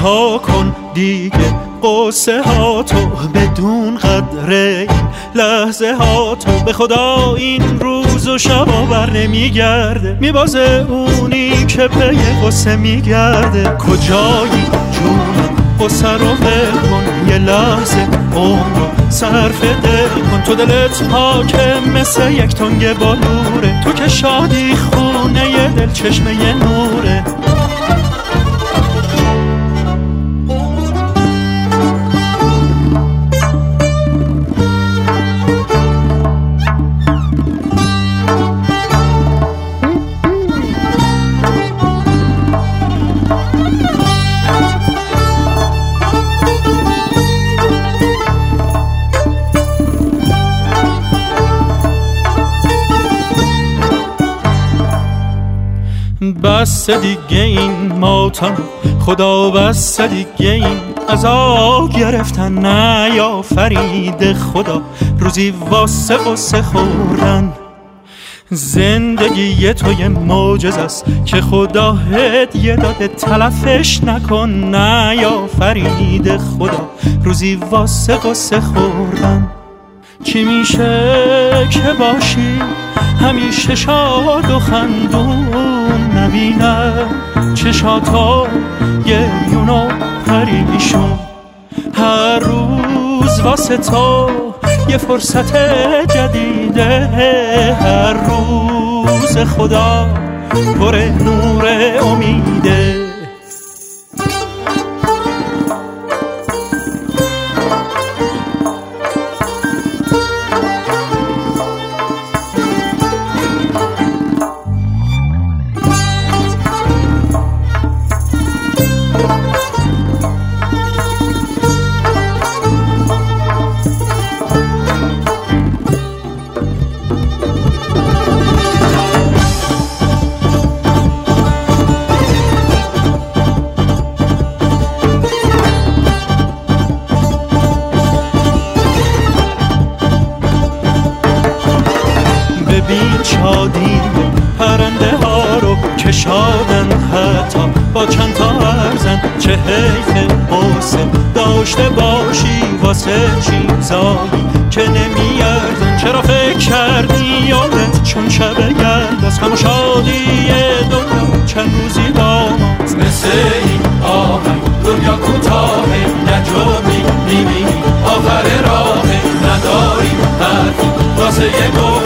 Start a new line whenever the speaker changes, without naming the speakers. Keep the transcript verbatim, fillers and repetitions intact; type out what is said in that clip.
رها کن دیگه قصه ها تو، بدون قدر این لحظه ها تو. به خدا این روز و شبا بر نمیگرده، میبازه اونی که پی قصه میگرده. کجایی جونم قصه رو ول کن، یه لحظه عمر صرف دل کن. تو دلت پاکه مثل یک تنگ بالوره، تو که شادی خونه ی دل چشمه ی نوره. بس دیگه این ماتم خدا، بس دیگه این عذاب گرفتن. نه یا فرید خدا روزی واسه قصه خوردن. زندگی تو یه معجزه است که خدا هدیه داده، تلفش نکن. نه یا فرید خدا روزی واسه قصه خوردن. چی میشه که باشی همیشه شاد و خندون، نبینم چشاتا گریون و پریشون. هر روز واسه تو یه فرصت جدیده، هر روز خدا پر نور امیده. ببین شادی پرنده ها رو که شادن، حتی با چند تا ارزن. چه حیف قصه داشته باشی واسه چیزایی که نمیارزن. چرا فکر کردی یادت چون شب گرد از غم و شادی دنیا چند روزی با ماست.
مثل این آهنگ دنیا کوتاهه، نجومی میبینی آخر راهه. نداریم حرفی واسه یه